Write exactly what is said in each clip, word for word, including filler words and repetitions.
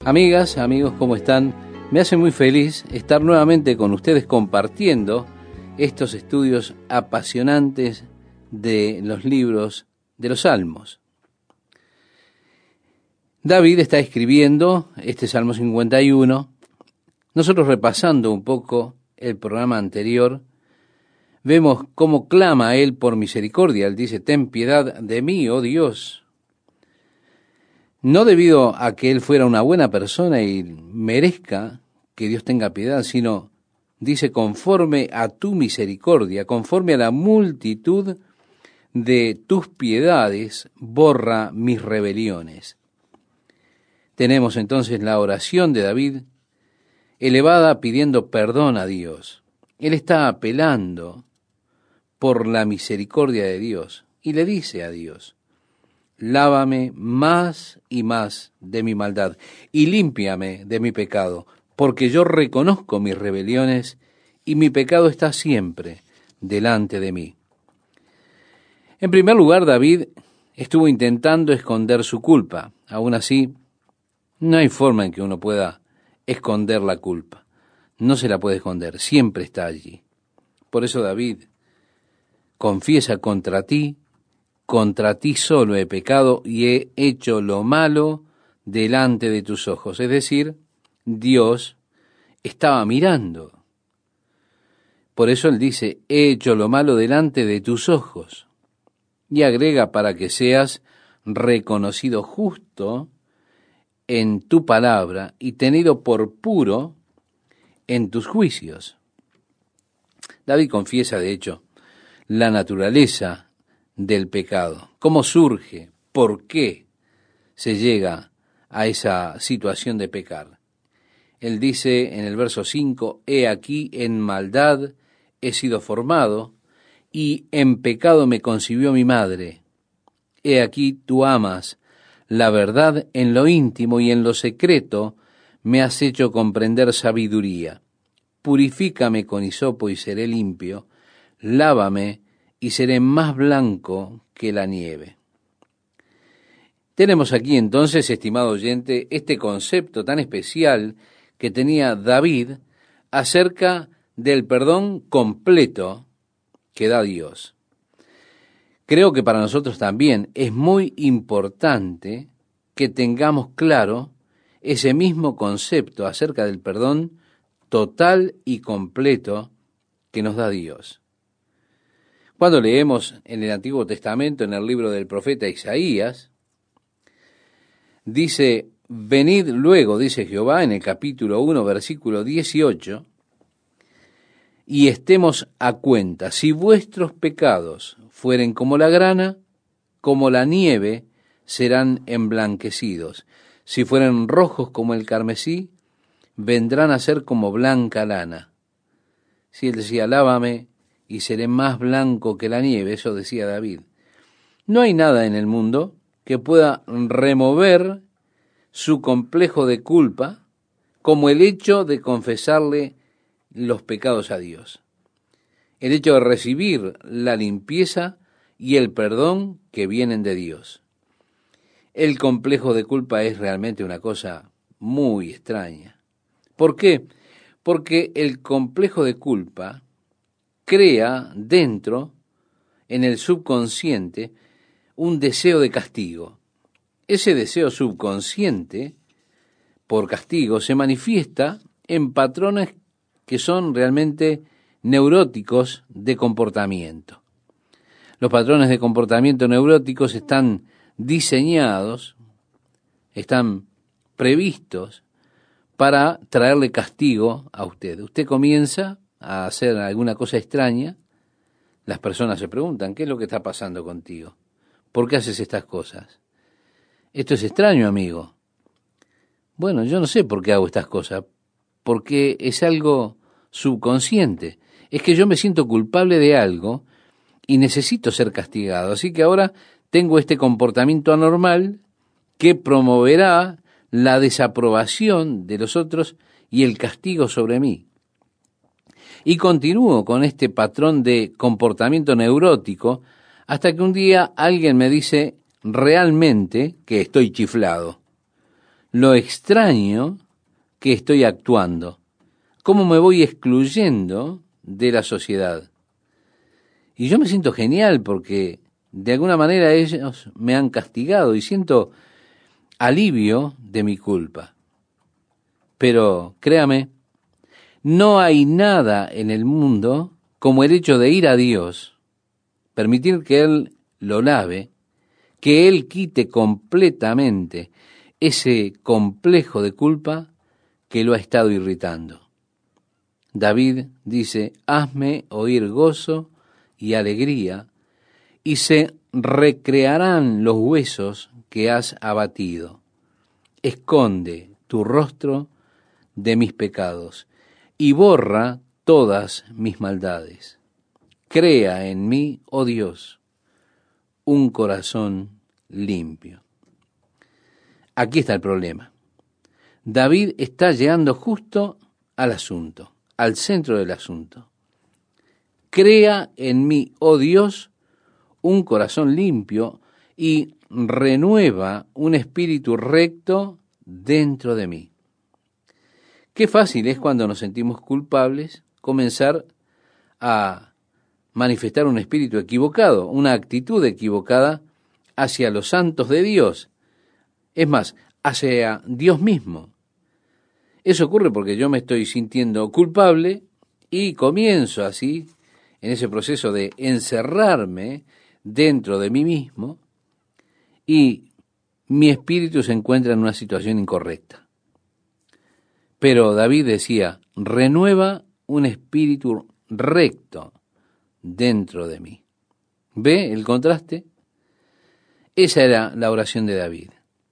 Amigas, amigos, ¿cómo están? Me hace muy feliz estar nuevamente con ustedes compartiendo estos estudios apasionantes de los libros de los Salmos. David está escribiendo este Salmo cincuenta y uno. Nosotros, repasando un poco el programa anterior, vemos cómo clama a él por misericordia. Él dice: ten piedad de mí, oh Dios. No debido a que él fuera una buena persona y merezca que Dios tenga piedad, sino, dice, conforme a tu misericordia, conforme a la multitud de tus piedades, borra mis rebeliones. Tenemos entonces la oración de David elevada pidiendo perdón a Dios. Él está apelando por la misericordia de Dios y le dice a Dios: lávame más y más de mi maldad y límpiame de mi pecado, porque yo reconozco mis rebeliones y mi pecado está siempre delante de mí. En primer lugar, David estuvo intentando esconder su culpa. Aún así, no hay forma en que uno pueda esconder la culpa. No se la puede esconder, siempre está allí. Por eso David confiesa: contra ti, contra ti solo he pecado y he hecho lo malo delante de tus ojos. Es decir, Dios estaba mirando. Por eso él dice: he hecho lo malo delante de tus ojos. Y agrega: para que seas reconocido justo en tu palabra y tenido por puro en tus juicios. David confiesa, de hecho, la naturaleza del pecado, cómo surge, por qué se llega a esa situación de pecar. Él dice en el verso cinco: he aquí en maldad he sido formado, y en pecado me concibió mi madre. He aquí tú amas la verdad en lo íntimo, y en lo secreto me has hecho comprender sabiduría. Purifícame con hisopo y seré limpio, lávame y seré más blanco que la nieve. Tenemos aquí entonces, estimado oyente, este concepto tan especial que tenía David acerca del perdón completo que da Dios. Creo que para nosotros también es muy importante que tengamos claro ese mismo concepto acerca del perdón total y completo que nos da Dios. Cuando leemos en el Antiguo Testamento, en el libro del profeta Isaías, dice: venid luego, dice Jehová, en el capítulo uno, versículo dieciocho, y estemos a cuenta. Si vuestros pecados fueren como la grana, como la nieve, serán emblanquecidos. Si fueren rojos como el carmesí, vendrán a ser como blanca lana. Si él decía: lávame y seré más blanco que la nieve, eso decía David. No hay nada en el mundo que pueda remover su complejo de culpa como el hecho de confesarle los pecados a Dios. El hecho de recibir la limpieza y el perdón que vienen de Dios. El complejo de culpa es realmente una cosa muy extraña. ¿Por qué? Porque el complejo de culpa crea dentro, en el subconsciente, un deseo de castigo. Ese deseo subconsciente por castigo se manifiesta en patrones que son realmente neuróticos de comportamiento. Los patrones de comportamiento neuróticos están diseñados, están previstos para traerle castigo a usted. Usted comienza a hacer alguna cosa extraña, las personas se preguntan: ¿qué es lo que está pasando contigo? ¿Por qué haces estas cosas? Esto es extraño, amigo. Bueno, yo no sé por qué hago estas cosas, porque es algo subconsciente. Es que yo me siento culpable de algo y necesito ser castigado. Así que ahora tengo este comportamiento anormal que promoverá la desaprobación de los otros y el castigo sobre mí. Y continúo con este patrón de comportamiento neurótico hasta que un día alguien me dice realmente que estoy chiflado. lo extraño que estoy actuando, cómo me voy excluyendo de la sociedad. Y yo me siento genial porque de alguna manera ellos me han castigado y siento alivio de mi culpa. Pero créame, no hay nada en el mundo como el hecho de ir a Dios, permitir que Él lo lave, que Él quite completamente ese complejo de culpa que lo ha estado irritando. David dice, hazme oír gozo y alegría, y se recrearán los huesos que has abatido. Esconde tu rostro de mis pecados y borra todas mis maldades. Crea en mí, oh Dios, un corazón limpio. Aquí está el problema. David está llegando justo al asunto, al centro del asunto. Crea en mí, oh Dios, un corazón limpio y renueva un espíritu recto dentro de mí. Qué fácil es cuando nos sentimos culpables comenzar a manifestar un espíritu equivocado, una actitud equivocada hacia los santos de Dios. Es más, hacia Dios mismo. Eso ocurre porque yo me estoy sintiendo culpable y comienzo así, en ese proceso de encerrarme dentro de mí mismo, y mi espíritu se encuentra en una situación incorrecta. Pero David decía, renueva un espíritu recto dentro de mí. ¿Ve el contraste? Esa era la oración de David.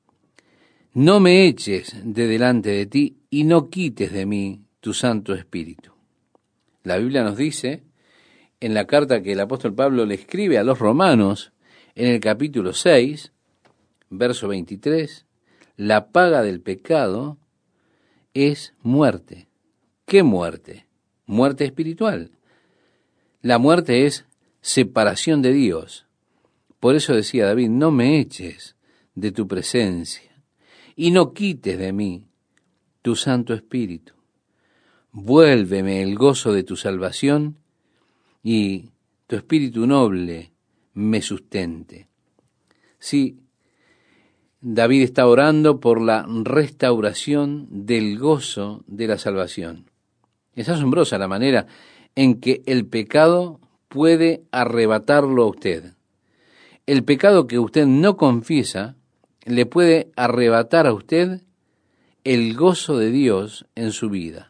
No me eches de delante de ti y no quites de mí tu Santo Espíritu. La Biblia nos dice, en la carta que el apóstol Pablo le escribe a los romanos, en el capítulo seis, verso veintitrés, la paga del pecado es muerte. ¿Qué muerte? Muerte espiritual. La muerte es separación de Dios. Por eso decía David, no me eches de tu presencia y no quites de mí tu Santo Espíritu. Vuélveme el gozo de tu salvación y tu espíritu noble me sustente. Sí, David está orando por la restauración del gozo de la salvación. Es asombrosa la manera en que el pecado puede arrebatarlo a usted. El pecado que usted no confiesa le puede arrebatar a usted el gozo de Dios en su vida.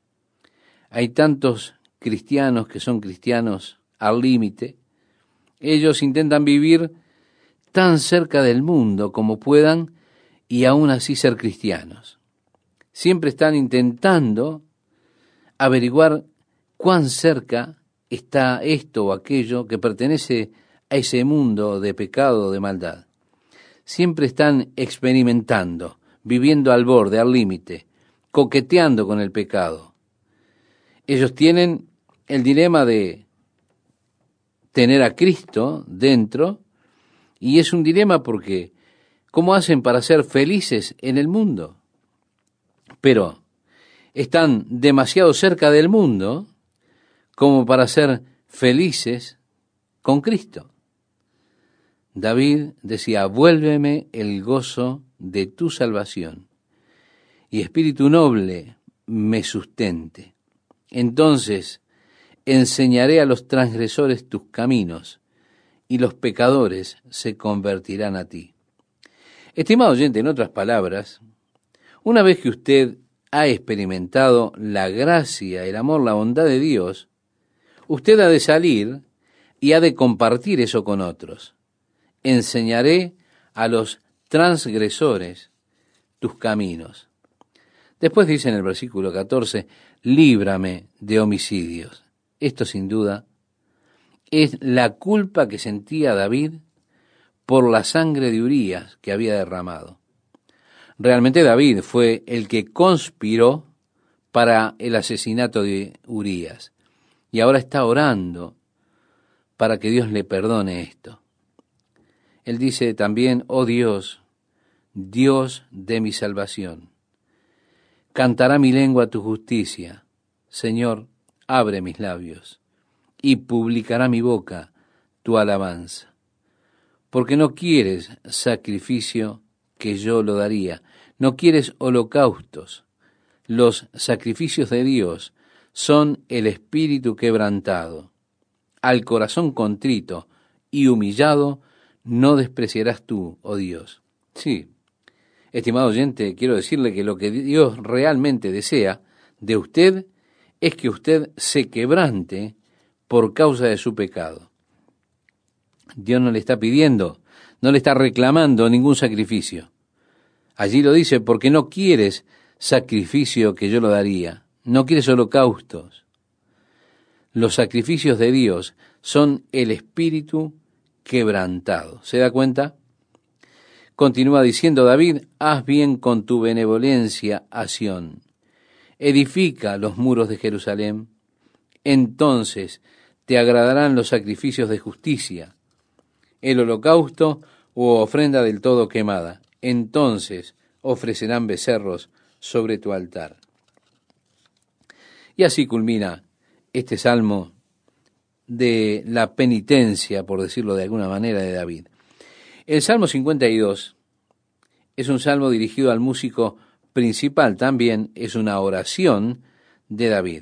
Hay tantos cristianos que son cristianos al límite. Ellos intentan vivir tan cerca del mundo como puedan y aún así ser cristianos. Siempre están intentando averiguar cuán cerca está esto o aquello que pertenece a ese mundo de pecado o de maldad. Siempre están experimentando, viviendo al borde, al límite, coqueteando con el pecado. Ellos tienen el dilema de tener a Cristo dentro, y es un dilema porque ¿cómo hacen para ser felices en el mundo? Pero están demasiado cerca del mundo como para ser felices con Cristo. David decía, vuélveme el gozo de tu salvación y espíritu noble me sustente. Entonces enseñaré a los transgresores tus caminos y los pecadores se convertirán a ti. Estimado oyente, en otras palabras, una vez que usted ha experimentado la gracia, el amor, la bondad de Dios, usted ha de salir y ha de compartir eso con otros. Enseñaré a los transgresores tus caminos. Después dice en el versículo catorce, líbrame de homicidios. Esto sin duda es la culpa que sentía David por la sangre de Urías que había derramado. Realmente David fue el que conspiró para el asesinato de Urías y ahora está orando para que Dios le perdone esto. Él dice también, oh Dios, Dios de mi salvación. Cantará mi lengua tu justicia. Señor, abre mis labios, y publicará mi boca tu alabanza. Porque no quieres sacrificio que yo lo daría, no quieres holocaustos. Los sacrificios de Dios son el espíritu quebrantado. Al corazón contrito y humillado no despreciarás tú, oh Dios. Sí, estimado oyente, quiero decirle que lo que Dios realmente desea de usted es que usted se quebrante por causa de su pecado. Dios no le está pidiendo, no le está reclamando ningún sacrificio. Allí lo dice, porque no quieres sacrificio que yo lo daría, no quieres holocaustos. Los sacrificios de Dios son el espíritu quebrantado. ¿Se da cuenta? Continúa diciendo David, haz bien con tu benevolencia a Sión. Edifica los muros de Jerusalén. Entonces te agradarán los sacrificios de justicia, el holocausto u ofrenda del todo quemada. Entonces ofrecerán becerros sobre tu altar. Y así culmina este salmo de la penitencia, por decirlo de alguna manera, de David. El Salmo cincuenta y dos es un salmo dirigido al músico principal, también es una oración de David.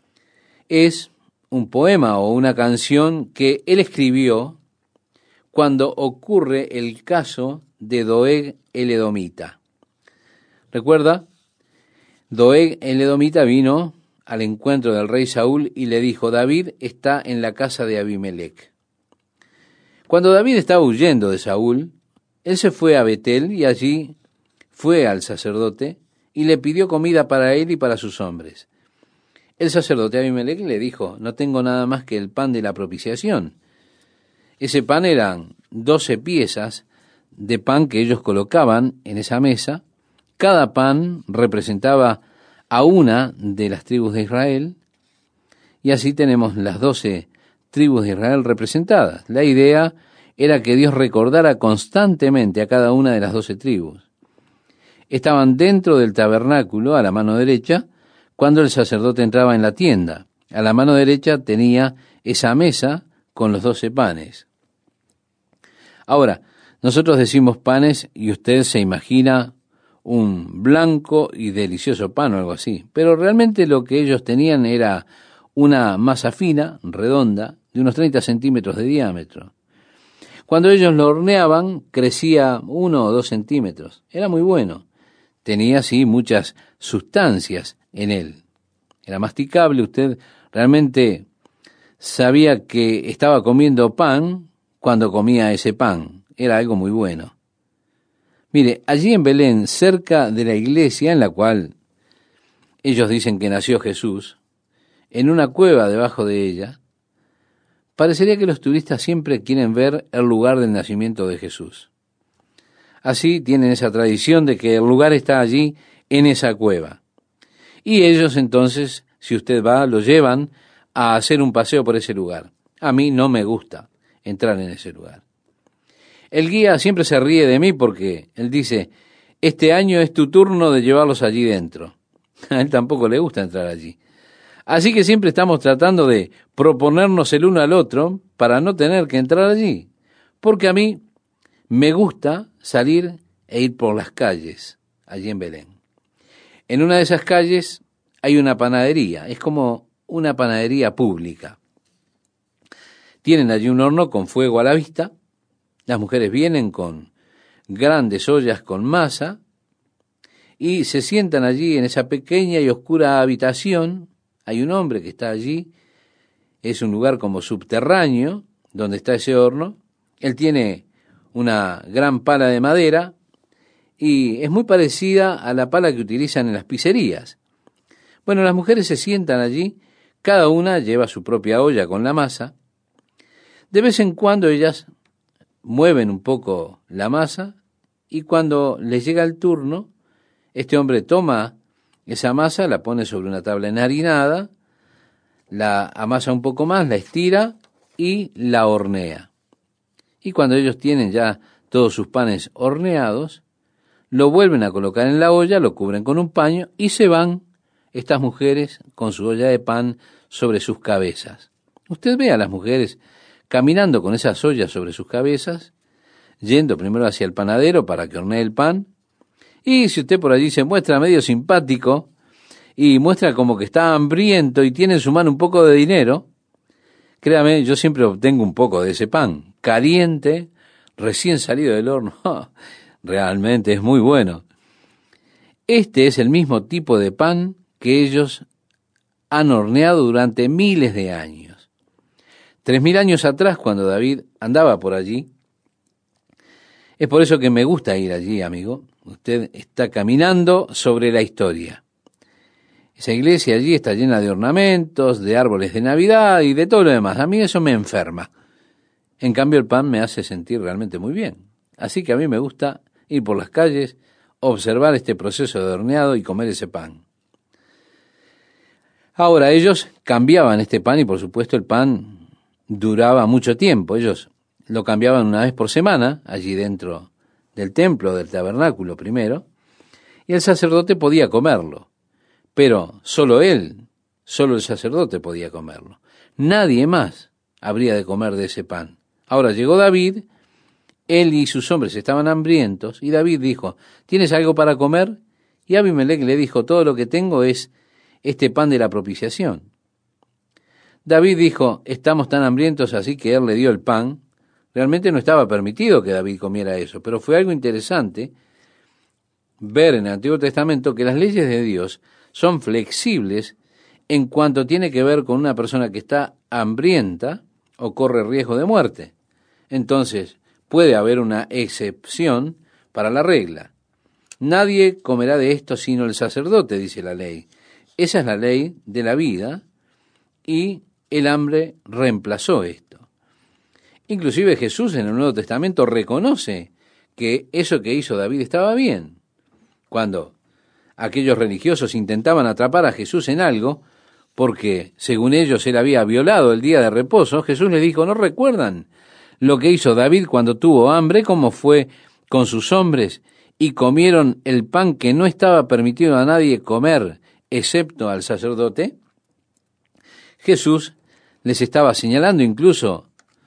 Es un poema o una canción que él escribió cuando ocurre el caso de Doeg el Edomita. ¿Recuerda? Doeg el Edomita vino al encuentro del rey Saúl y le dijo, David está en la casa de Abimelec. Cuando David estaba huyendo de Saúl, él se fue a Betel y allí fue al sacerdote y le pidió comida para él y para sus hombres. El sacerdote Abimelec le dijo, no tengo nada más que el pan de la propiciación. Ese pan eran doce piezas de pan que ellos colocaban en esa mesa. Cada pan representaba a una de las tribus de Israel, y así tenemos las doce tribus de Israel representadas. La idea era que Dios recordara constantemente a cada una de las doce tribus. Estaban dentro del tabernáculo a la mano derecha cuando el sacerdote entraba en la tienda. A la mano derecha tenía esa mesa con los doce panes. Ahora, nosotros decimos panes y usted se imagina un blanco y delicioso pan o algo así, pero realmente lo que ellos tenían era una masa fina, redonda, de unos treinta centímetros de diámetro. Cuando ellos lo horneaban, crecía uno o dos centímetros. Era muy bueno. Tenía, sí, muchas sustancias en él. Era masticable, usted realmente sabía que estaba comiendo pan cuando comía ese pan. Era algo muy bueno. Mire, allí en Belén, cerca de la iglesia en la cual ellos dicen que nació Jesús, en una cueva debajo de ella, parecería que los turistas siempre quieren ver el lugar del nacimiento de Jesús. Así tienen esa tradición de que el lugar está allí en esa cueva. Y ellos entonces, si usted va, lo llevan a hacer un paseo por ese lugar. A mí no me gusta entrar en ese lugar. El guía siempre se ríe de mí porque él dice, este año es tu turno de llevarlos allí dentro. A él tampoco le gusta entrar allí. Así que siempre estamos tratando de proponernos el uno al otro para no tener que entrar allí. Porque a mí me gusta salir e ir por las calles allí en Belén. En una de esas calles hay una panadería, es como una panadería pública. Tienen allí un horno con fuego a la vista. Las mujeres vienen con grandes ollas con masa y se sientan allí en esa pequeña y oscura habitación. Hay un hombre que está allí, es un lugar como subterráneo donde está ese horno. Él tiene una gran pala de madera y es muy parecida a la pala que utilizan en las pizzerías. Bueno, las mujeres se sientan allí, cada una lleva su propia olla con la masa. De vez en cuando ellas mueven un poco la masa y cuando les llega el turno, este hombre toma esa masa, la pone sobre una tabla enharinada, la amasa un poco más, la estira y la hornea. Y cuando ellos tienen ya todos sus panes horneados, lo vuelven a colocar en la olla, lo cubren con un paño y se van estas mujeres con su olla de pan sobre sus cabezas. Usted ve a las mujeres caminando con esas ollas sobre sus cabezas, yendo primero hacia el panadero para que hornee el pan, y si usted por allí se muestra medio simpático y muestra como que está hambriento y tiene en su mano un poco de dinero, créame, yo siempre obtengo un poco de ese pan, caliente, recién salido del horno. Realmente es muy bueno. Este es el mismo tipo de pan que ellos han horneado durante miles de años. Tres mil años atrás, cuando David andaba por allí, es por eso que me gusta ir allí, amigo. Usted está caminando sobre la historia. Esa iglesia allí está llena de ornamentos, de árboles de Navidad y de todo lo demás. A mí eso me enferma. En cambio, el pan me hace sentir realmente muy bien. Así que a mí me gusta ir por las calles, observar este proceso de horneado y comer ese pan. Ahora, ellos cambiaban este pan y, por supuesto, el pan duraba mucho tiempo. Ellos lo cambiaban una vez por semana, allí dentro del templo, del tabernáculo primero, y el sacerdote podía comerlo. Pero solo él, solo el sacerdote podía comerlo. Nadie más habría de comer de ese pan. Ahora llegó David, él y sus hombres estaban hambrientos, y David dijo, ¿tienes algo para comer? Y Abimelec le dijo, todo lo que tengo es este pan de la propiciación. David dijo, estamos tan hambrientos, así que él le dio el pan. Realmente no estaba permitido que David comiera eso, pero fue algo interesante ver en el Antiguo Testamento que las leyes de Dios son flexibles en cuanto tiene que ver con una persona que está hambrienta o corre riesgo de muerte. Entonces, puede haber una excepción para la regla. Nadie comerá de esto sino el sacerdote, dice la ley. Esa es la ley de la vida y el hambre reemplazó esto. Inclusive Jesús en el Nuevo Testamento reconoce que eso que hizo David estaba bien. Cuando aquellos religiosos intentaban atrapar a Jesús en algo, porque según ellos él había violado el día de reposo, Jesús les dijo, ¿no recuerdan lo que hizo David cuando tuvo hambre, cómo fue con sus hombres y comieron el pan que no estaba permitido a nadie comer, excepto al sacerdote? Jesús les estaba señalando incluso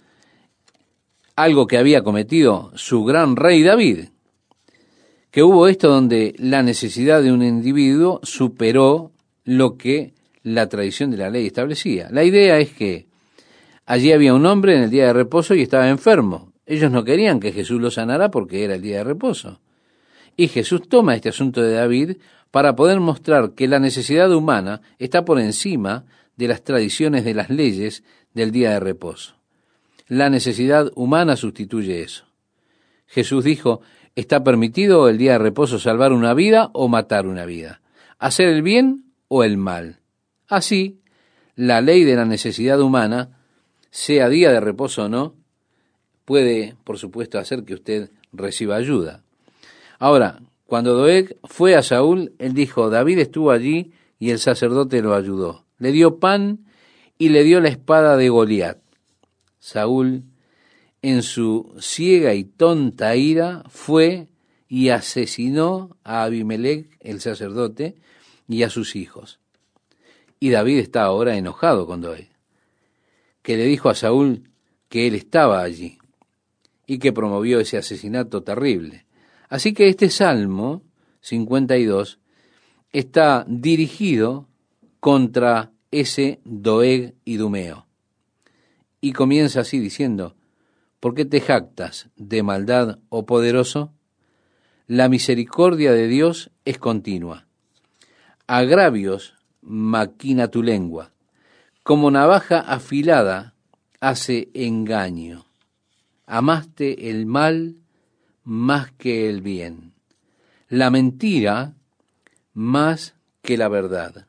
algo que había cometido su gran rey David, que hubo esto donde la necesidad de un individuo superó lo que la tradición de la ley establecía. La idea es que allí había un hombre en el día de reposo y estaba enfermo. Ellos no querían que Jesús lo sanara porque era el día de reposo. Y Jesús toma este asunto de David para poder mostrar que la necesidad humana está por encima de las tradiciones de las leyes del día de reposo. La necesidad humana sustituye eso. Jesús dijo, ¿está permitido el día de reposo salvar una vida o matar una vida? ¿Hacer el bien o el mal? Así, la ley de la necesidad humana, sea día de reposo o no, puede, por supuesto, hacer que usted reciba ayuda. Ahora, cuando Doeg fue a Saúl, él dijo, David estuvo allí y el sacerdote lo ayudó. Le dio pan y le dio la espada de Goliat. Saúl, en su ciega y tonta ira, fue y asesinó a Abimelec, el sacerdote, y a sus hijos. Y David está ahora enojado con Doeg, que le dijo a Saúl que él estaba allí y que promovió ese asesinato terrible. Así que este Salmo cincuenta y dos está dirigido contra ese Doeg idumeo. Y comienza así diciendo, ¿por qué te jactas de maldad, oh poderoso? La misericordia de Dios es continua. Agravios maquina tu lengua. Como navaja afilada hace engaño. Amaste el mal más que el bien. La mentira más que la verdad.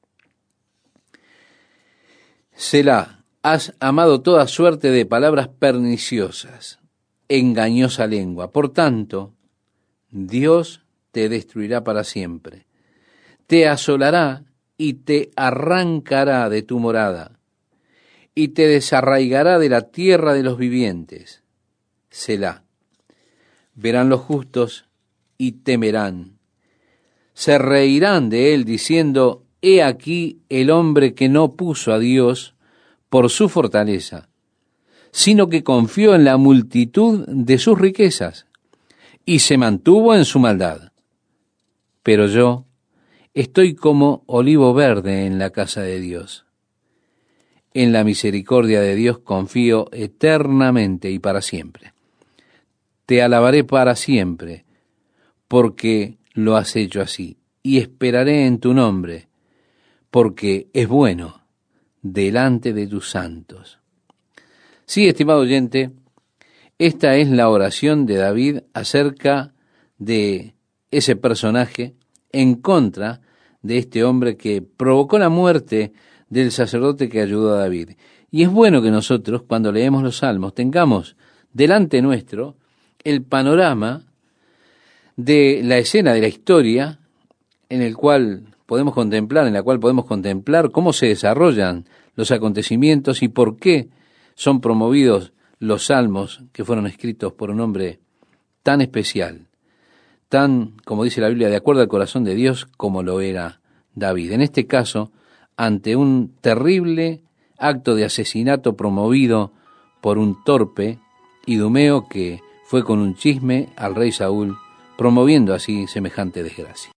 Selah. Has amado toda suerte de palabras perniciosas, engañosa lengua. Por tanto, Dios te destruirá para siempre. Te asolará y te arrancará de tu morada, y te desarraigará de la tierra de los vivientes. Selah. Verán los justos y temerán. Se reirán de él diciendo, he aquí el hombre que no puso a Dios por su fortaleza, sino que confió en la multitud de sus riquezas y se mantuvo en su maldad. Pero yo estoy como olivo verde en la casa de Dios. En la misericordia de Dios confío eternamente y para siempre. Te alabaré para siempre, porque lo has hecho así, y esperaré en tu nombre, porque es bueno delante de tus santos. Sí, estimado oyente, esta es la oración de David acerca de ese personaje en contra de este hombre que provocó la muerte del sacerdote que ayudó a David. Y es bueno que nosotros, cuando leemos los salmos, tengamos delante nuestro el panorama de la escena de la historia en el cual podemos contemplar, en la cual podemos contemplar cómo se desarrollan los acontecimientos y por qué son promovidos los salmos que fueron escritos por un hombre tan especial, tan, como dice la Biblia, de acuerdo al corazón de Dios, como lo era David. En este caso, ante un terrible acto de asesinato promovido por un torpe idumeo que fue con un chisme al rey Saúl, promoviendo así semejante desgracia.